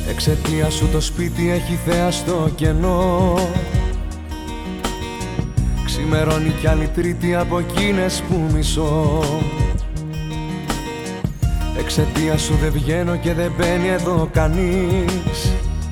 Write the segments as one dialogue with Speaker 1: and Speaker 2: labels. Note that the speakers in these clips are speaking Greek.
Speaker 1: Εξαιτία σου το σπίτι έχει θέα στο κενό. Ξημερώνει κι άλλη τρίτη από εκείνες που μισώ. Εξαιτία σου δεν βγαίνω και δεν μπαίνει εδώ κανείς.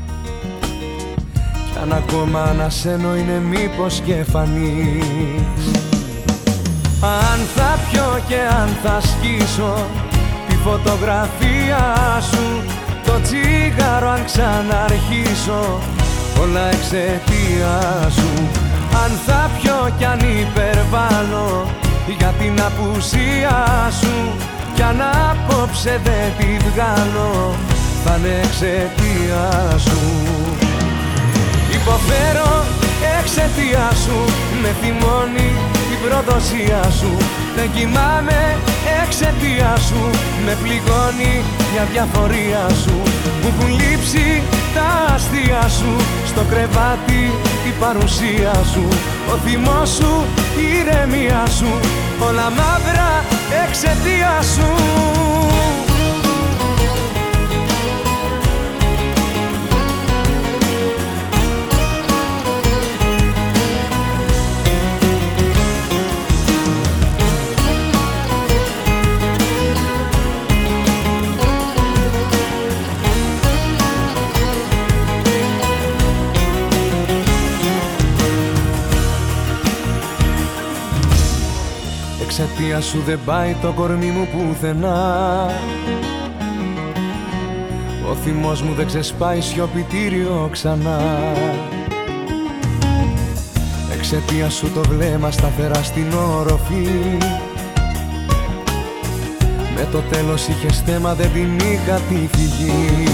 Speaker 1: Κι αν ακόμα ανασένω είναι μήπως και φανείς. Αν θα πιω και αν θα σκίσω τη φωτογραφία σου, το τσίγαρο αν ξαναρχίσω, όλα εξαιτία σου. Αν θα πιω κι αν υπερβάλλω για την απουσία σου, κι αν απόψε δεν τη βγάλω, θα είναι εξαιτία σου. Υποφέρω εξαιτία σου, με θυμώνει η προδοσία σου. Δεν κοιμάμαι εξαιτία σου, με πληγώνει η αδιαφορία σου. Μου έχουν λείψει τα αστεία σου, στο κρεβάτι η παρουσία σου. Ο θυμός σου, η ηρεμία σου, όλα μαύρα εξαιτία σου. Εξαιτία σου δεν πάει το κορμί μου πουθενά. Ο θυμός μου δεν ξεσπάει σιωπητήριο ξανά. Εξαιτία σου το βλέμμα σταθερά στην όροφη. Με το τέλος είχες θέμα, δεν την είχα τη φυγή.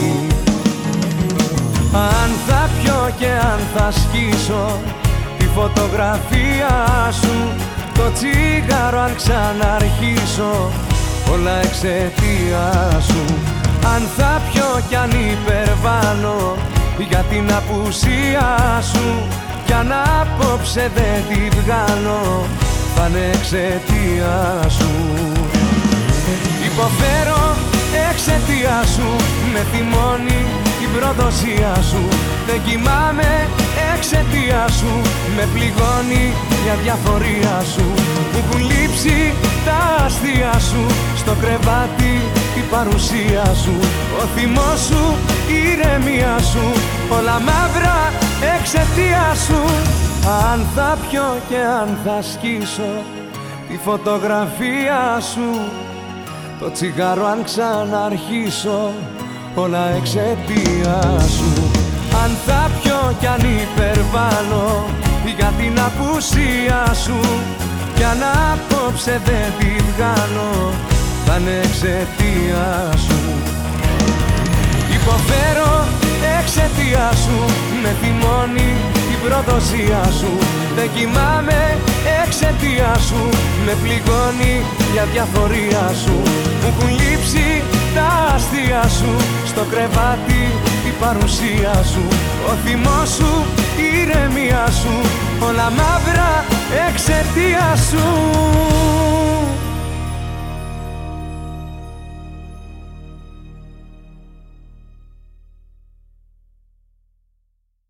Speaker 1: Αν θα πιω και αν θα σκίσω τη φωτογραφία σου, το τσίγαρο αν ξαναρχίσω, όλα εξαιτία σου. Αν θα πιω κι αν υπερβάλλω για την απουσία σου, κι αν απόψε δεν τη βγάλω, θα είναι εξαιτία σου. Υποφέρω εξαιτία σου, με θυμώνει η προδοσία σου. Δεν κοιμάμαι εξαιτία σου, με πληγώνει η αδιαφορία σου. Μου έχουν λείψει τα αστεία σου, στο κρεβάτι η παρουσία σου. Ο θυμός σου, η ηρεμία σου, όλα μαύρα εξαιτία σου. Αν θα πιω και αν θα σκίσω τη φωτογραφία σου, το τσιγάρο αν ξαναρχίσω, όλα εξαιτία σου. Αν θα πιω κι αν υπερβάλλω για την απουσία σου, κι αν απόψε δεν τη βγάλω, θα είναι εξαιτία σου. Υποφέρω εξαιτία σου, με θυμώνει η προδοσία σου. Δεν κοιμάμαι εξαιτία σου, με πληγώνει η αδιαφορία σου. Μου έχουν λείψει τα αστεία σου, στο κρεβάτι η παρουσία σου. Ο θυμός σου, η ηρεμία σου, όλα μαύρα εξαιτία σου.